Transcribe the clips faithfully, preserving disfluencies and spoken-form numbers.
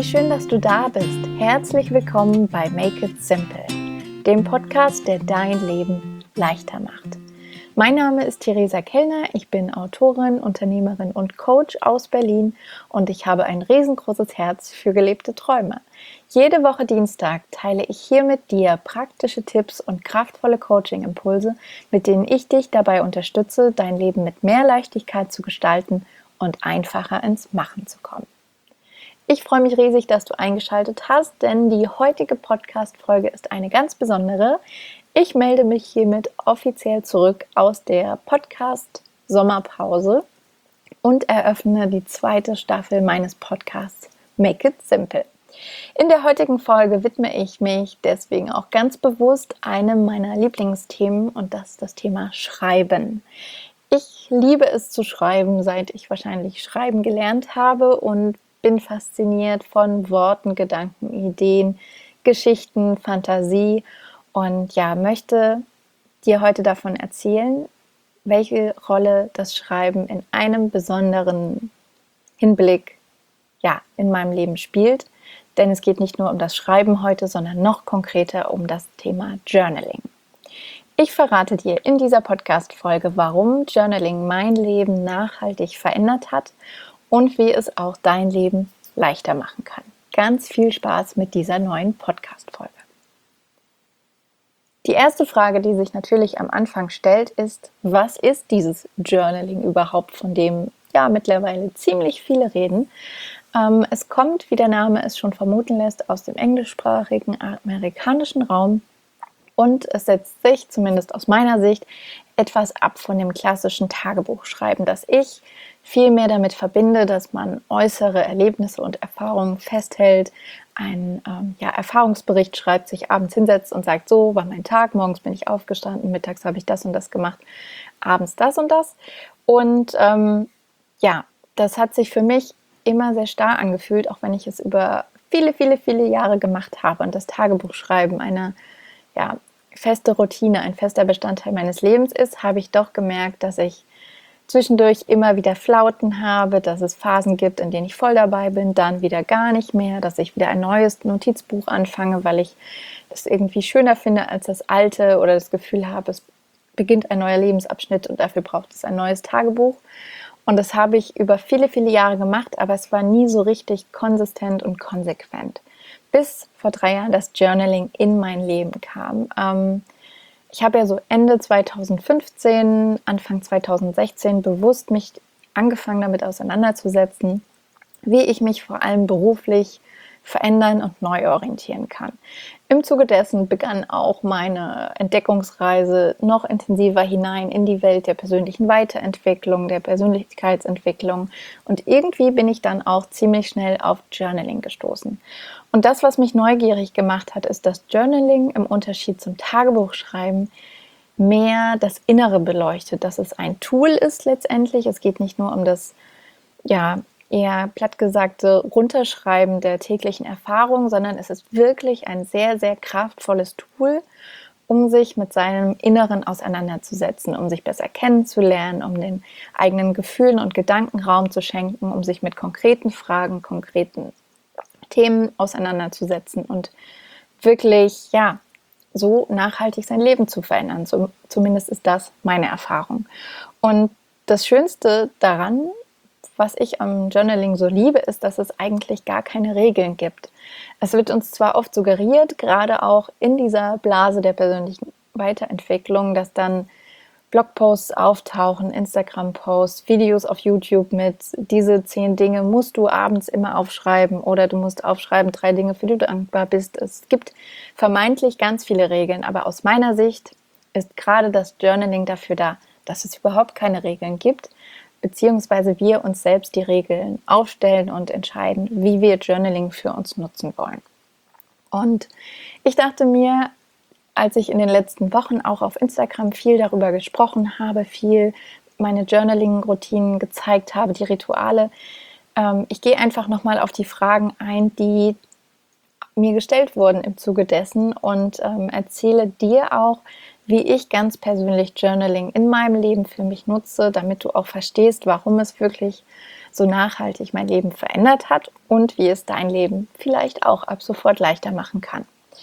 schön, dass du da bist. Herzlich willkommen bei Make It Simple, dem Podcast, der dein Leben leichter macht. Mein Name ist Theresa Kellner, ich bin Autorin, Unternehmerin und Coach aus Berlin und ich habe ein riesengroßes Herz für gelebte Träume. Jede Woche Dienstag teile ich hier mit dir praktische Tipps und kraftvolle Coaching-Impulse, mit denen ich dich dabei unterstütze, dein Leben mit mehr Leichtigkeit zu gestalten und einfacher ins Machen zu kommen. Ich freue mich riesig, dass du eingeschaltet hast, denn die heutige Podcast-Folge ist eine ganz besondere. Ich melde mich hiermit offiziell zurück aus der Podcast-Sommerpause und eröffne die zweite Staffel meines Podcasts Make It Simple. In der heutigen Folge widme ich mich deswegen auch ganz bewusst einem meiner Lieblingsthemen und das ist das Thema Schreiben. Ich liebe es zu schreiben, seit ich wahrscheinlich schreiben gelernt habe und bin fasziniert von Worten, Gedanken, Ideen, Geschichten, Fantasie und ja, möchte dir heute davon erzählen, welche Rolle das Schreiben in einem besonderen Hinblick ja, in meinem Leben spielt. Denn es geht nicht nur um das Schreiben heute, sondern noch konkreter um das Thema Journaling. Ich verrate dir in dieser Podcast-Folge, warum Journaling mein Leben nachhaltig verändert hat und wie es auch dein Leben leichter machen kann. Ganz viel Spaß mit dieser neuen Podcast-Folge. Die erste Frage, die sich natürlich am Anfang stellt, ist, was ist dieses Journaling überhaupt, von dem ja mittlerweile ziemlich viele reden? Ähm, es kommt, wie der Name es schon vermuten lässt, aus dem englischsprachigen amerikanischen Raum und es setzt sich, zumindest aus meiner Sicht, etwas ab von dem klassischen Tagebuchschreiben, das ich viel mehr damit verbinde, dass man äußere Erlebnisse und Erfahrungen festhält, einen ähm, ja, Erfahrungsbericht schreibt, sich abends hinsetzt und sagt, so war mein Tag, morgens bin ich aufgestanden, mittags habe ich das und das gemacht, abends das und das. Und ähm, ja, das hat sich für mich immer sehr starr angefühlt, auch wenn ich es über viele, viele, viele Jahre gemacht habe und das Tagebuchschreiben eine ja, feste Routine, ein fester Bestandteil meines Lebens ist, habe ich doch gemerkt, dass ich zwischendurch immer wieder Flauten habe, dass es Phasen gibt, in denen ich voll dabei bin, dann wieder gar nicht mehr, dass ich wieder ein neues Notizbuch anfange, weil ich das irgendwie schöner finde als das alte oder das Gefühl habe, es beginnt ein neuer Lebensabschnitt und dafür braucht es ein neues Tagebuch. Und das habe ich über viele, viele Jahre gemacht, aber es war nie so richtig konsistent und konsequent. Bis vor drei Jahren das Journaling in mein Leben kam. Ähm, Ich habe ja so Ende zweitausendfünfzehn, Anfang zweitausendsechzehn bewusst mich angefangen damit auseinanderzusetzen, wie ich mich vor allem beruflich verändern und neu orientieren kann. Im Zuge dessen begann auch meine Entdeckungsreise noch intensiver hinein in die Welt der persönlichen Weiterentwicklung, der Persönlichkeitsentwicklung und irgendwie bin ich dann auch ziemlich schnell auf Journaling gestoßen. Und das, was mich neugierig gemacht hat, ist, dass Journaling im Unterschied zum Tagebuchschreiben mehr das Innere beleuchtet, dass es ein Tool ist letztendlich. Es geht nicht nur um das, ja, eher plattgesagte Runterschreiben der täglichen Erfahrungen, sondern es ist wirklich ein sehr, sehr kraftvolles Tool, um sich mit seinem Inneren auseinanderzusetzen, um sich besser kennenzulernen, um den eigenen Gefühlen und Gedanken Raum zu schenken, um sich mit konkreten Fragen, konkreten Themen auseinanderzusetzen und wirklich, ja, so nachhaltig sein Leben zu verändern. So, zumindest ist das meine Erfahrung. Und das Schönste daran, was ich am Journaling so liebe, ist, dass es eigentlich gar keine Regeln gibt. Es wird uns zwar oft suggeriert, gerade auch in dieser Blase der persönlichen Weiterentwicklung, dass dann Blogposts auftauchen, Instagram-Posts, Videos auf YouTube mit diese zehn Dinge musst du abends immer aufschreiben oder du musst aufschreiben, drei Dinge, für die du dankbar bist. Es gibt vermeintlich ganz viele Regeln, aber aus meiner Sicht ist gerade das Journaling dafür da, dass es überhaupt keine Regeln gibt, beziehungsweise wir uns selbst die Regeln aufstellen und entscheiden, wie wir Journaling für uns nutzen wollen. Und ich dachte mir, als ich in den letzten Wochen auch auf Instagram viel darüber gesprochen habe, viel meine Journaling-Routinen gezeigt habe, die Rituale, ähm, ich gehe einfach nochmal auf die Fragen ein, die mir gestellt wurden im Zuge dessen und ähm, erzähle dir auch, wie ich ganz persönlich Journaling in meinem Leben für mich nutze, damit du auch verstehst, warum es wirklich so nachhaltig mein Leben verändert hat und wie es dein Leben vielleicht auch ab sofort leichter machen kann.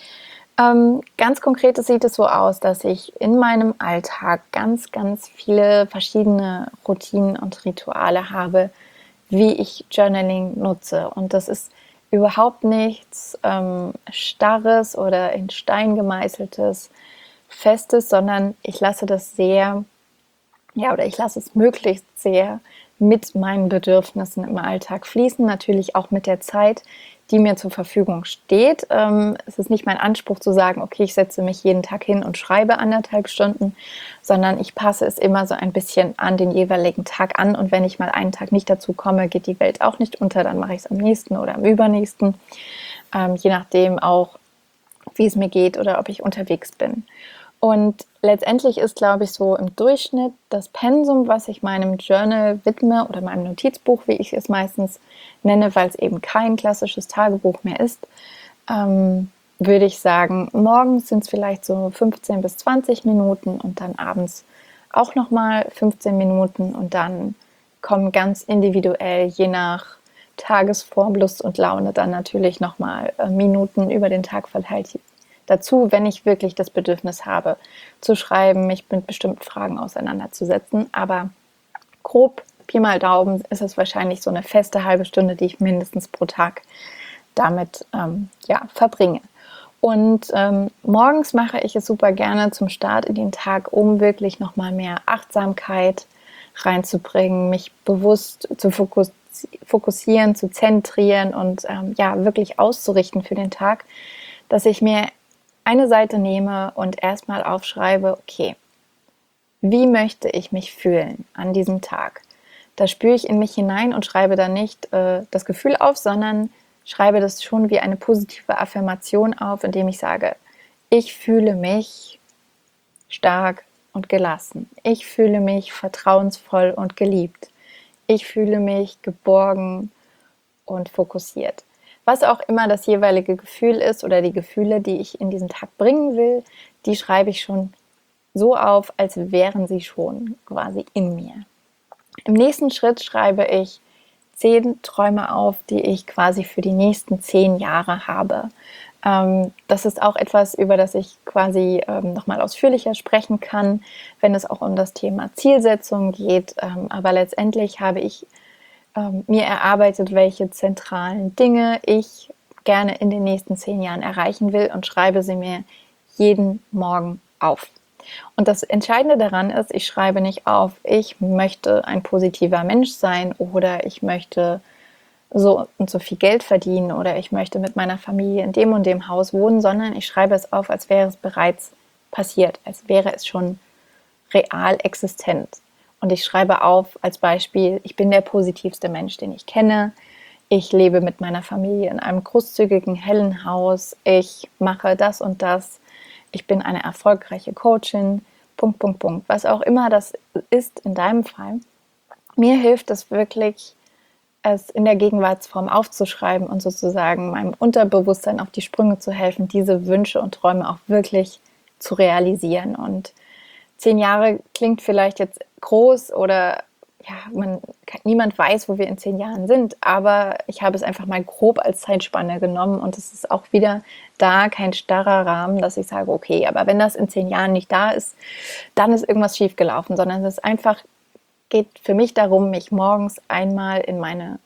Ähm, ganz konkret sieht es so aus, dass ich in meinem Alltag ganz, ganz viele verschiedene Routinen und Rituale habe, wie ich Journaling nutze. Und das ist überhaupt nichts ähm, Starres oder in Stein gemeißeltes, Festes, sondern ich lasse das sehr, ja, oder ich lasse es möglichst sehr mit meinen Bedürfnissen im Alltag fließen, natürlich auch mit der Zeit, die mir zur Verfügung steht. Ähm, es ist nicht mein Anspruch zu sagen, okay, ich setze mich jeden Tag hin und schreibe anderthalb Stunden, sondern ich passe es immer so ein bisschen an den jeweiligen Tag an. Und wenn ich mal einen Tag nicht dazu komme, geht die Welt auch nicht unter, dann mache ich es am nächsten oder am übernächsten, ähm, je nachdem auch, wie es mir geht oder ob ich unterwegs bin. Und letztendlich ist, glaube ich, so im Durchschnitt das Pensum, was ich meinem Journal widme oder meinem Notizbuch, wie ich es meistens nenne, weil es eben kein klassisches Tagebuch mehr ist, ähm, würde ich sagen, morgens sind es vielleicht so fünfzehn bis zwanzig Minuten und dann abends auch nochmal fünfzehn Minuten und dann kommen ganz individuell, je nach Tagesform, Lust und Laune, dann natürlich nochmal äh, Minuten über den Tag verteilt dazu, wenn ich wirklich das Bedürfnis habe, zu schreiben, mich mit bestimmten Fragen auseinanderzusetzen. Aber grob, Pi mal Daumen, ist es wahrscheinlich so eine feste halbe Stunde, die ich mindestens pro Tag damit ähm, ja, verbringe. Und ähm, morgens mache ich es super gerne zum Start in den Tag, um wirklich nochmal mehr Achtsamkeit reinzubringen, mich bewusst zu fokus fokussieren, zu zentrieren und ähm, ja, wirklich auszurichten für den Tag, dass ich mir eine Seite nehme und erstmal aufschreibe, okay, wie möchte ich mich fühlen an diesem Tag? Da spüre ich in mich hinein und schreibe dann nicht äh, das Gefühl auf, sondern schreibe das schon wie eine positive Affirmation auf, indem ich sage, ich fühle mich stark und gelassen. Ich fühle mich vertrauensvoll und geliebt. Ich fühle mich geborgen und fokussiert. Was auch immer das jeweilige Gefühl ist oder die Gefühle, die ich in diesen Tag bringen will, die schreibe ich schon so auf, als wären sie schon quasi in mir. Im nächsten Schritt schreibe ich zehn Träume auf, die ich quasi für die nächsten zehn Jahre habe. Ähm, das ist auch etwas, über das ich quasi ähm, nochmal ausführlicher sprechen kann, wenn es auch um das Thema Zielsetzung geht. Ähm, aber letztendlich habe ich ähm, mir erarbeitet, welche zentralen Dinge ich gerne in den nächsten zehn Jahren erreichen will und schreibe sie mir jeden Morgen auf. Und das Entscheidende daran ist, ich schreibe nicht auf, ich möchte ein positiver Mensch sein oder ich möchte so und so viel Geld verdienen oder ich möchte mit meiner Familie in dem und dem Haus wohnen, sondern ich schreibe es auf, als wäre es bereits passiert, als wäre es schon real existent. Und ich schreibe auf als Beispiel, ich bin der positivste Mensch, den ich kenne. Ich lebe mit meiner Familie in einem großzügigen, hellen Haus. Ich mache das und das. Ich bin eine erfolgreiche Coachin. Punkt, Punkt, Punkt. Was auch immer das ist in deinem Fall. Mir hilft es wirklich, es in der Gegenwartsform aufzuschreiben und sozusagen meinem Unterbewusstsein auf die Sprünge zu helfen, diese Wünsche und Träume auch wirklich zu realisieren. Und zehn Jahre klingt vielleicht jetzt groß oder ja, man, niemand weiß, wo wir in zehn Jahren sind, aber ich habe es einfach mal grob als Zeitspanne genommen und es ist auch wieder da kein starrer Rahmen, dass ich sage, okay, aber wenn das in zehn Jahren nicht da ist, dann ist irgendwas schiefgelaufen, sondern es ist einfach, geht für mich darum, mich morgens einmal in meine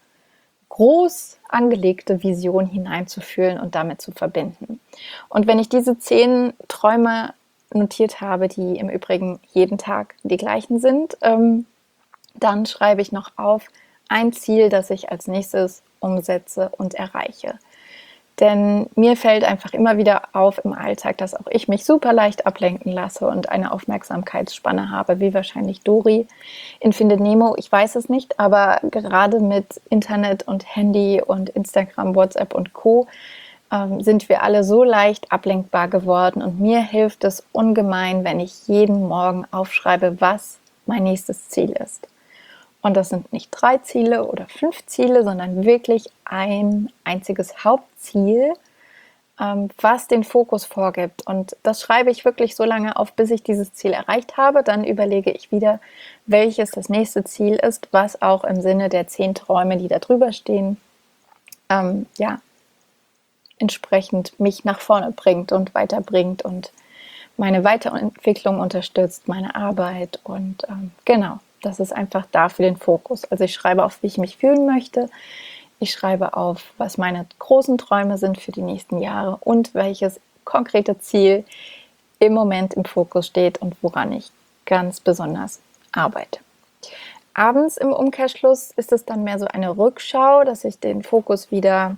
groß angelegte Vision hineinzufühlen und damit zu verbinden. Und wenn ich diese zehn Träume notiert habe, die im Übrigen jeden Tag die gleichen sind, ähm, dann schreibe ich noch auf ein Ziel, das ich als nächstes umsetze und erreiche. Denn mir fällt einfach immer wieder auf im Alltag, dass auch ich mich super leicht ablenken lasse und eine Aufmerksamkeitsspanne habe, wie wahrscheinlich Dory in Findet Nemo. Ich weiß es nicht, aber gerade mit Internet und Handy und Instagram, WhatsApp und Co. ähm, sind wir alle so leicht ablenkbar geworden. Und mir hilft es ungemein, wenn ich jeden Morgen aufschreibe, was mein nächstes Ziel ist. Und das sind nicht drei Ziele oder fünf Ziele, sondern wirklich ein einziges Hauptziel, ähm, was den Fokus vorgibt. Und das schreibe ich wirklich so lange auf, bis ich dieses Ziel erreicht habe. Dann überlege ich wieder, welches das nächste Ziel ist, was auch im Sinne der zehn Träume, die da drüber stehen, ähm, ja, entsprechend mich nach vorne bringt und weiterbringt und meine Weiterentwicklung unterstützt, meine Arbeit. Und ähm, genau, das ist einfach dafür den Fokus. Also ich schreibe auf, wie ich mich fühlen möchte. Ich schreibe auf, was meine großen Träume sind für die nächsten Jahre und welches konkrete Ziel im Moment im Fokus steht und woran ich ganz besonders arbeite. Abends im Umkehrschluss ist es dann mehr so eine Rückschau, dass ich den Fokus wieder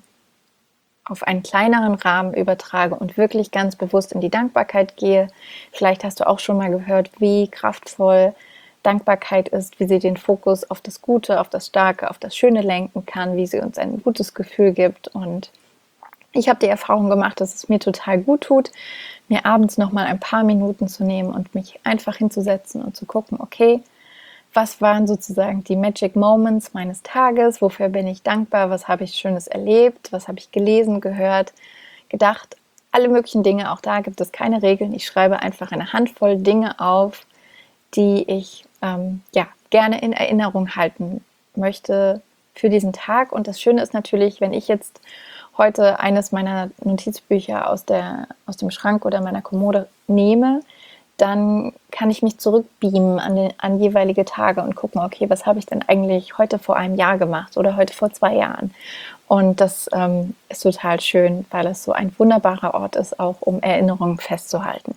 auf einen kleineren Rahmen übertrage und wirklich ganz bewusst in die Dankbarkeit gehe. Vielleicht hast du auch schon mal gehört, wie kraftvoll Dankbarkeit ist, wie sie den Fokus auf das Gute, auf das Starke, auf das Schöne lenken kann, wie sie uns ein gutes Gefühl gibt. Und ich habe die Erfahrung gemacht, dass es mir total gut tut, mir abends nochmal ein paar Minuten zu nehmen und mich einfach hinzusetzen und zu gucken, okay, was waren sozusagen die Magic Moments meines Tages? Wofür bin ich dankbar? Was habe ich Schönes erlebt? Was habe ich gelesen, gehört, gedacht? Alle möglichen Dinge. Auch da gibt es keine Regeln. Ich schreibe einfach eine Handvoll Dinge auf, die ich ähm, ja, gerne in Erinnerung halten möchte für diesen Tag. Und das Schöne ist natürlich, wenn ich jetzt heute eines meiner Notizbücher aus, der, aus dem Schrank oder meiner Kommode nehme, dann kann ich mich zurückbeamen an, den, an jeweilige Tage und gucken, okay, was habe ich denn eigentlich heute vor einem Jahr gemacht oder heute vor zwei Jahren? Und das ähm, ist total schön, weil es so ein wunderbarer Ort ist, auch um Erinnerungen festzuhalten.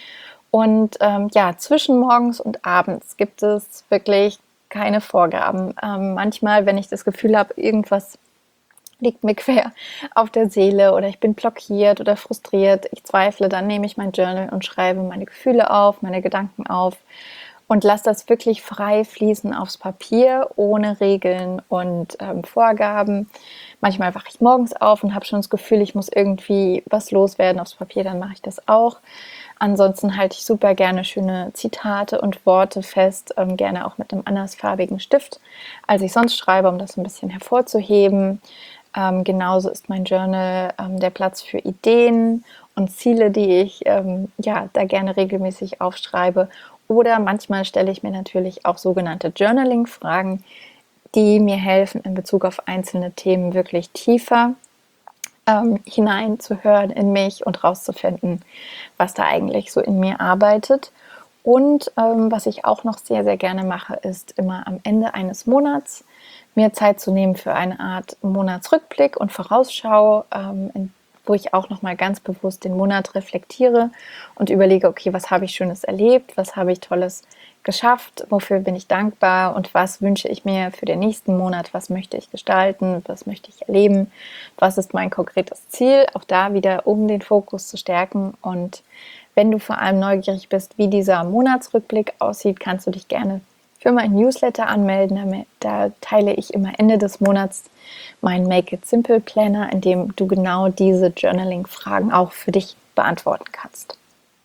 Und ähm, ja, zwischen morgens und abends gibt es wirklich keine Vorgaben. Ähm, manchmal, wenn ich das Gefühl habe, irgendwas liegt mir quer auf der Seele oder ich bin blockiert oder frustriert, ich zweifle, dann nehme ich mein Journal und schreibe meine Gefühle auf, meine Gedanken auf und lasse das wirklich frei fließen aufs Papier, ohne Regeln und ähm, Vorgaben. Manchmal wache ich morgens auf und habe schon das Gefühl, ich muss irgendwie was loswerden aufs Papier, dann mache ich das auch. Ansonsten halte ich super gerne schöne Zitate und Worte fest, ähm, gerne auch mit einem andersfarbigen Stift, als ich sonst schreibe, um das ein bisschen hervorzuheben. Ähm, genauso ist mein Journal ähm, der Platz für Ideen und Ziele, die ich ähm, ja, da gerne regelmäßig aufschreibe. Oder manchmal stelle ich mir natürlich auch sogenannte Journaling-Fragen, die mir helfen, in Bezug auf einzelne Themen wirklich tiefer ähm, hineinzuhören in mich und rauszufinden, was da eigentlich so in mir arbeitet. Und ähm, was ich auch noch sehr, sehr gerne mache, ist immer am Ende eines Monats mir Zeit zu nehmen für eine Art Monatsrückblick und Vorausschau, ähm, in, wo ich auch nochmal ganz bewusst den Monat reflektiere und überlege, okay, was habe ich Schönes erlebt, was habe ich Tolles geschafft, wofür bin ich dankbar und was wünsche ich mir für den nächsten Monat, was möchte ich gestalten, was möchte ich erleben, was ist mein konkretes Ziel, auch da wieder, um den Fokus zu stärken. Und wenn du vor allem neugierig bist, wie dieser Monatsrückblick aussieht, kannst du dich gerne für meinen Newsletter anmelden. Da teile ich immer Ende des Monats meinen Make It Simple Planner, in dem du genau diese Journaling-Fragen auch für dich beantworten kannst.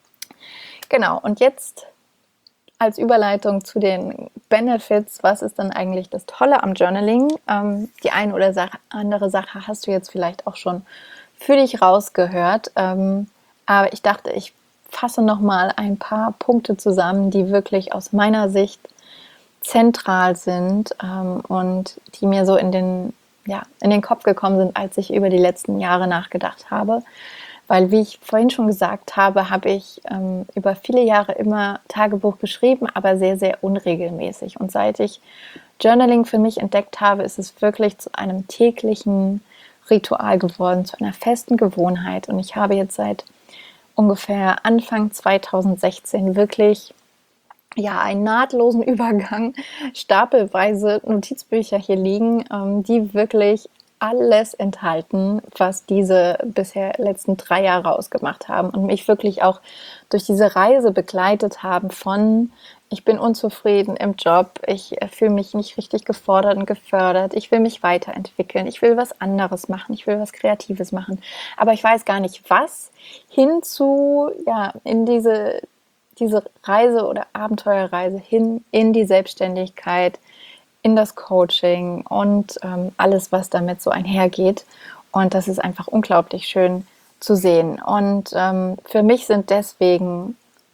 Genau, und jetzt als Überleitung zu den Benefits, was ist dann eigentlich das Tolle am Journaling? Ähm, die eine oder andere Sache hast du jetzt vielleicht auch schon für dich rausgehört, ähm, aber ich dachte, ich fasse nochmal ein paar Punkte zusammen, die wirklich aus meiner Sicht zentral sind ähm, und die mir so in den, ja, in den Kopf gekommen sind, als ich über die letzten Jahre nachgedacht habe. Weil, wie ich vorhin schon gesagt habe, habe ich ähm, über viele Jahre immer Tagebuch geschrieben, aber sehr, sehr unregelmäßig. Und seit ich Journaling für mich entdeckt habe, ist es wirklich zu einem täglichen Ritual geworden, zu einer festen Gewohnheit. Und ich habe jetzt seit ungefähr Anfang zweitausendsechzehn wirklich ja, einen nahtlosen Übergang, stapelweise Notizbücher hier liegen, ähm, die wirklich alles enthalten, was diese bisher letzten drei Jahre ausgemacht haben und mich wirklich auch durch diese Reise begleitet haben von ich bin unzufrieden im Job, ich fühle mich nicht richtig gefordert und gefördert, ich will mich weiterentwickeln, ich will was anderes machen, ich will was Kreatives machen, aber ich weiß gar nicht was, hin zu, ja, in diese, diese Reise oder Abenteuerreise hin in die Selbstständigkeit, in das Coaching und ähm, alles, was damit so einhergeht. Und das ist einfach unglaublich schön, zu sehen. Und ähm, für mich sind deswegen,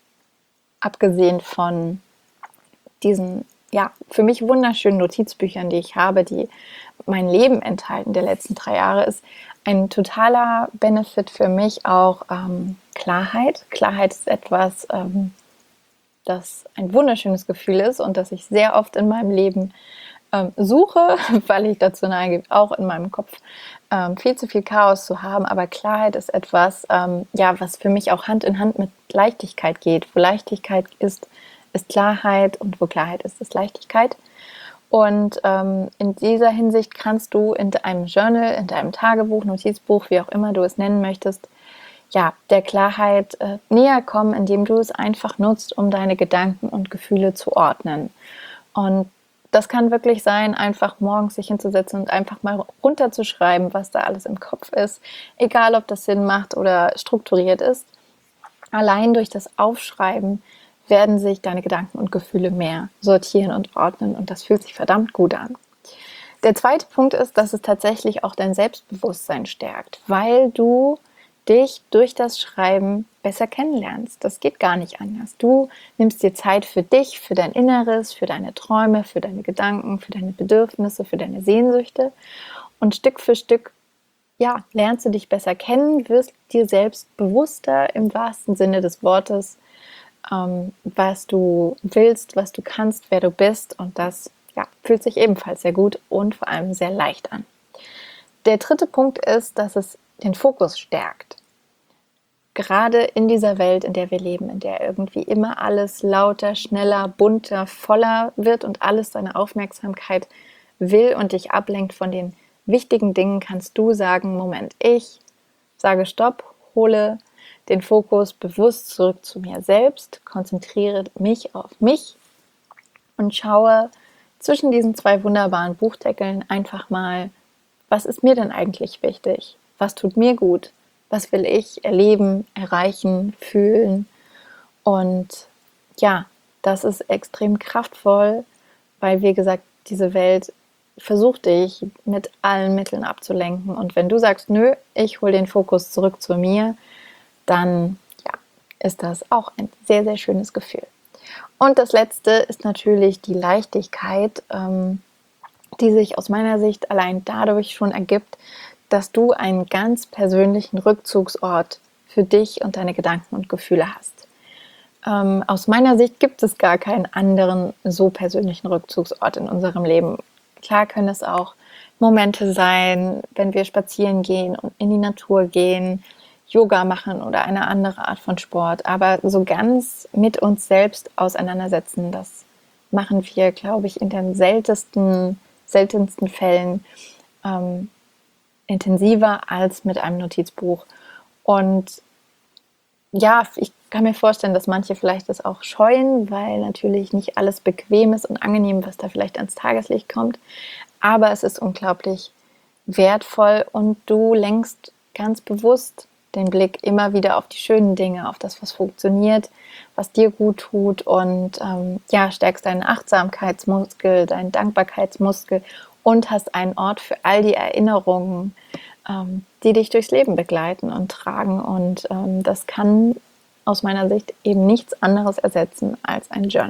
abgesehen von diesen, ja, für mich wunderschönen Notizbüchern, die ich habe, die mein Leben enthalten der letzten drei Jahre, ist ein totaler Benefit für mich auch ähm, Klarheit. Klarheit ist etwas, ähm, das ein wunderschönes Gefühl ist und das ich sehr oft in meinem Leben ähm, suche, weil ich dazu neige, auch in meinem Kopf ähm, viel zu viel Chaos zu haben. Aber Klarheit ist etwas, ähm, ja, was für mich auch Hand in Hand mit Leichtigkeit geht. Wo Leichtigkeit ist, ist Klarheit und wo Klarheit ist, ist Leichtigkeit. Und ähm, in dieser Hinsicht kannst du in deinem Journal, in deinem Tagebuch, Notizbuch, wie auch immer du es nennen möchtest, ja, der Klarheit äh, näher kommen, indem du es einfach nutzt, um deine Gedanken und Gefühle zu ordnen. Und das kann wirklich sein, einfach morgens sich hinzusetzen und einfach mal runterzuschreiben, was da alles im Kopf ist, egal ob das Sinn macht oder strukturiert ist. Allein durch das Aufschreiben werden sich deine Gedanken und Gefühle mehr sortieren und ordnen und das fühlt sich verdammt gut an. Der zweite Punkt ist, dass es tatsächlich auch dein Selbstbewusstsein stärkt, weil du dich durch das Schreiben besser kennenlernst. Das geht gar nicht anders. Du nimmst dir Zeit für dich, für dein Inneres, für deine Träume, für deine Gedanken, für deine Bedürfnisse, für deine Sehnsüchte und Stück für Stück, ja, lernst du dich besser kennen, wirst dir selbst bewusster im wahrsten Sinne des Wortes, ähm, was du willst, was du kannst, wer du bist und das, ja, fühlt sich ebenfalls sehr gut und vor allem sehr leicht an. Der dritte Punkt ist, dass es den Fokus stärkt. Gerade in dieser Welt, in der wir leben, in der irgendwie immer alles lauter, schneller, bunter, voller wird und alles deine Aufmerksamkeit will und dich ablenkt von den wichtigen Dingen, kannst du sagen, Moment, ich sage Stopp, hole den Fokus bewusst zurück zu mir selbst, konzentriere mich auf mich und schaue zwischen diesen zwei wunderbaren Buchdeckeln einfach mal, was ist mir denn eigentlich wichtig? Was tut mir gut? Was will ich erleben, erreichen, fühlen? Und ja, das ist extrem kraftvoll, weil, wie gesagt, diese Welt versucht dich mit allen Mitteln abzulenken. Und wenn du sagst, nö, ich hole den Fokus zurück zu mir, dann ja, ist das auch ein sehr, sehr schönes Gefühl. Und das Letzte ist natürlich die Leichtigkeit, ähm, die sich aus meiner Sicht allein dadurch schon ergibt, dass du einen ganz persönlichen Rückzugsort für dich und deine Gedanken und Gefühle hast. Ähm, aus meiner Sicht gibt es gar keinen anderen so persönlichen Rückzugsort in unserem Leben. Klar können es auch Momente sein, wenn wir spazieren gehen und in die Natur gehen, Yoga machen oder eine andere Art von Sport, aber so ganz mit uns selbst auseinandersetzen, das machen wir, glaube ich, in den seltensten, seltensten Fällen ähm, intensiver als mit einem Notizbuch. Und ja, ich kann mir vorstellen, dass manche vielleicht das auch scheuen, weil natürlich nicht alles bequem ist und angenehm, was da vielleicht ans Tageslicht kommt. Aber es ist unglaublich wertvoll und du lenkst ganz bewusst den Blick immer wieder auf die schönen Dinge, auf das, was funktioniert, was dir gut tut und ähm, ja, stärkst deinen Achtsamkeitsmuskel, deinen Dankbarkeitsmuskel und hast einen Ort für all die Erinnerungen, ähm, die dich durchs Leben begleiten und tragen. Und ähm, das kann aus meiner Sicht eben nichts anderes ersetzen als ein Journal.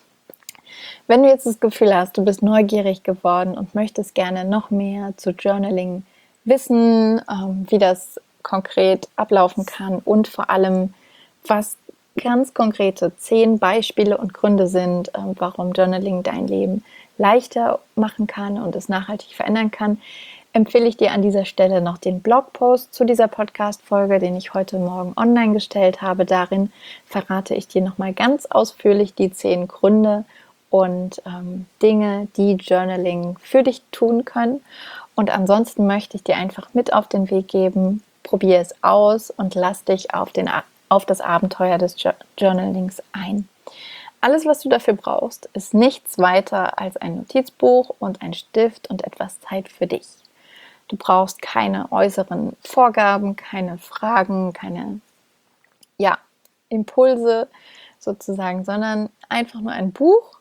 Wenn du jetzt das Gefühl hast, du bist neugierig geworden und möchtest gerne noch mehr zu Journaling wissen, ähm, wie das konkret ablaufen kann und vor allem, was ganz konkrete zehn Beispiele und Gründe sind, ähm, warum Journaling dein Leben leichter machen kann und es nachhaltig verändern kann, empfehle ich dir an dieser Stelle noch den Blogpost zu dieser Podcast-Folge, den ich heute Morgen online gestellt habe. Darin verrate ich dir nochmal ganz ausführlich die zehn Gründe und ähm, Dinge, die Journaling für dich tun können. Und ansonsten möchte ich dir einfach mit auf den Weg geben, probier es aus und lass dich auf, den, auf das Abenteuer des Journalings ein. Alles, was du dafür brauchst, ist nichts weiter als ein Notizbuch und ein Stift und etwas Zeit für dich. Du brauchst keine äußeren Vorgaben, keine Fragen, keine ja, Impulse sozusagen, sondern einfach nur ein Buch,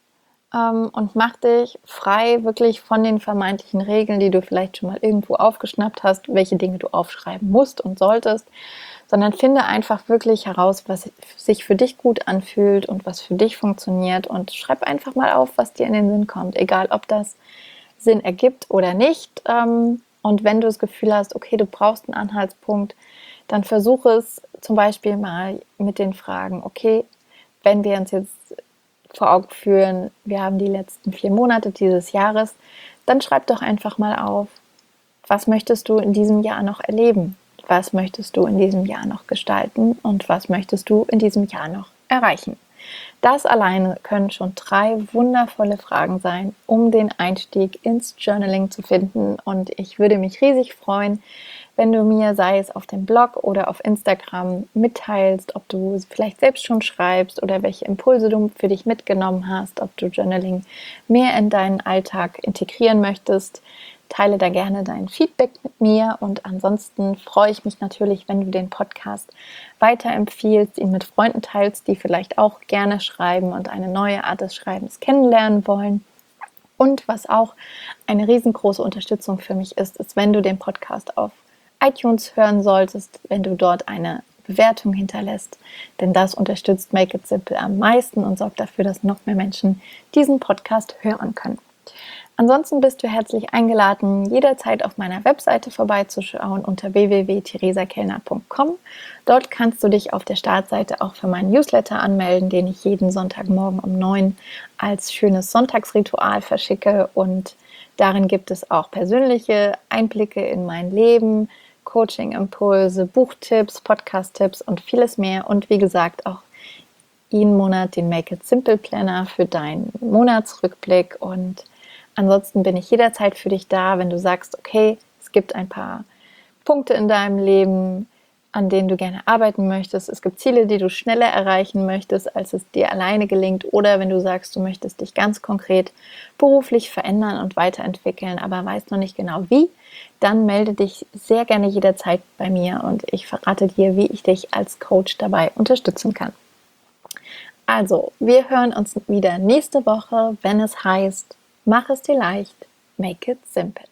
ähm, und mach dich frei wirklich von den vermeintlichen Regeln, die du vielleicht schon mal irgendwo aufgeschnappt hast, welche Dinge du aufschreiben musst und solltest, sondern finde einfach wirklich heraus, was sich für dich gut anfühlt und was für dich funktioniert, und schreib einfach mal auf, was dir in den Sinn kommt, egal ob das Sinn ergibt oder nicht. Ähm, und wenn du das Gefühl hast, okay, du brauchst einen Anhaltspunkt, dann versuche es zum Beispiel mal mit den Fragen, okay, wenn wir uns jetzt vor Augen führen, wir haben die letzten vier Monate dieses Jahres, dann schreib doch einfach mal auf, was möchtest du in diesem Jahr noch erleben? Was möchtest du in diesem Jahr noch gestalten? Und was möchtest du in diesem Jahr noch erreichen? Das alleine können schon drei wundervolle Fragen sein, um den Einstieg ins Journaling zu finden. Und ich würde mich riesig freuen, wenn du mir, sei es auf dem Blog oder auf Instagram, mitteilst, ob du vielleicht selbst schon schreibst oder welche Impulse du für dich mitgenommen hast, ob du Journaling mehr in deinen Alltag integrieren möchtest. Teile da gerne dein Feedback mit mir, und ansonsten freue ich mich natürlich, wenn du den Podcast weiterempfiehlst, ihn mit Freunden teilst, die vielleicht auch gerne schreiben und eine neue Art des Schreibens kennenlernen wollen. Und was auch eine riesengroße Unterstützung für mich ist, ist, wenn du den Podcast auf iTunes hören solltest, wenn du dort eine Bewertung hinterlässt, denn das unterstützt Make It Simple am meisten und sorgt dafür, dass noch mehr Menschen diesen Podcast hören können. Ansonsten bist du herzlich eingeladen, jederzeit auf meiner Webseite vorbeizuschauen unter w w w punkt theresa kellner punkt com. Dort kannst du dich auf der Startseite auch für meinen Newsletter anmelden, den ich jeden Sonntagmorgen um neun als schönes Sonntagsritual verschicke, und darin gibt es auch persönliche Einblicke in mein Leben, Coaching-Impulse, Buchtipps, Podcast-Tipps und vieles mehr, und wie gesagt auch jeden Monat den Make It Simple Planner für deinen Monatsrückblick. Und ansonsten bin ich jederzeit für dich da, wenn du sagst, okay, es gibt ein paar Punkte in deinem Leben, an denen du gerne arbeiten möchtest. Es gibt Ziele, die du schneller erreichen möchtest, als es dir alleine gelingt. Oder wenn du sagst, du möchtest dich ganz konkret beruflich verändern und weiterentwickeln, aber weißt noch nicht genau wie, dann melde dich sehr gerne jederzeit bei mir, und ich verrate dir, wie ich dich als Coach dabei unterstützen kann. Also, wir hören uns wieder nächste Woche, wenn es heißt, mach es dir leicht, make it simple.